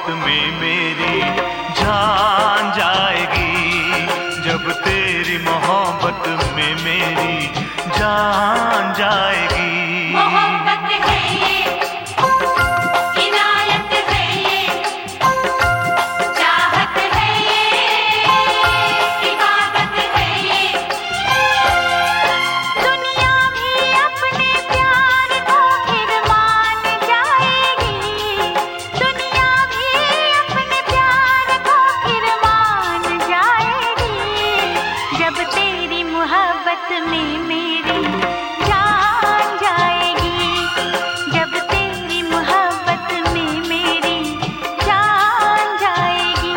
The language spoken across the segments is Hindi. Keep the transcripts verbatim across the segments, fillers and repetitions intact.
मोहब्बत में मेरी जान जाएगी, जब तेरी मोहब्बत में मेरी जान जाएगी। मोहब्बत है ये, इनायत है ये, चाहत है ये, इबादत है ये। दुनिया भी अपने प्यार को फिर मान जाएगी, दुनिया भी अपने प्यार को फिर मान जाएगी, जब तेरी मोहब्बत में मेरी जान जाएगी, जब तेरी मोहब्बत में मेरी जान जाएगी।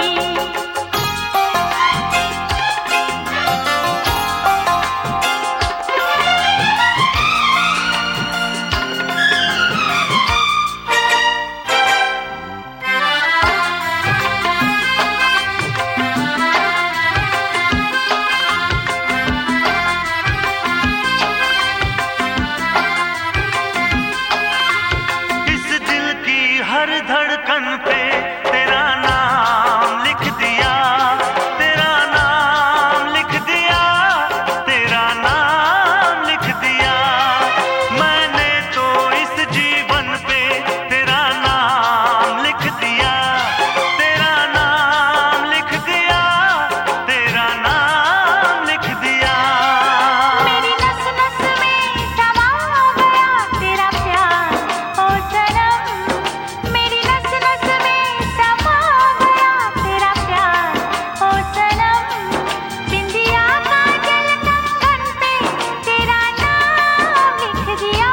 इस दिल की हर धड़कन पे तेरा नाम लिख दिया, तेरा नाम लिख दिया, तेरा नाम लिख दिया। मैंने तो इस जीवन पे तेरा नाम लिख दिया, तेरा नाम लिख दिया, तेरा नाम लिख दिया। मेरी नस नस में समा गया तेरा प्यार ओ सनम, मेरी नस नस में समा गया तेरा प्यार ओ सनम। बिंदिया का जल कंगन पे तेरा नाम लिख दिया।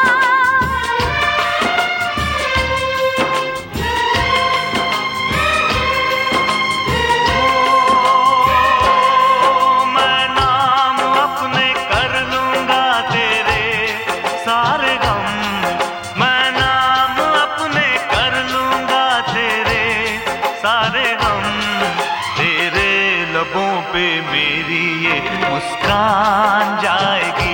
मैं नाम अपने कर लूंगा तेरे सारे गम, मैं नाम अपने कर लूंगा तेरे सारे गम। तेरे लबों पे मेरी ये मुस्कान जाएगी,